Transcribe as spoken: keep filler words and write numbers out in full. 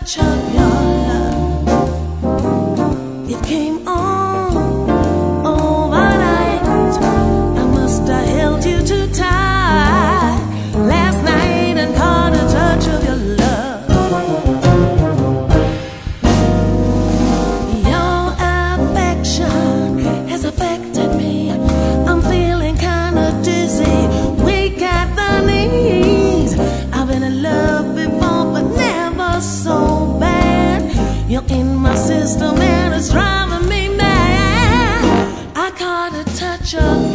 touch of your love. It came on overnight. I must have held you too tight last night and caught a touch of your love. Your affection has affected me. I'm feeling kinda dizzy, weak at the knees. I've been in love before, but never so bad. You're in my system and it's driving me mad. I caught a touch of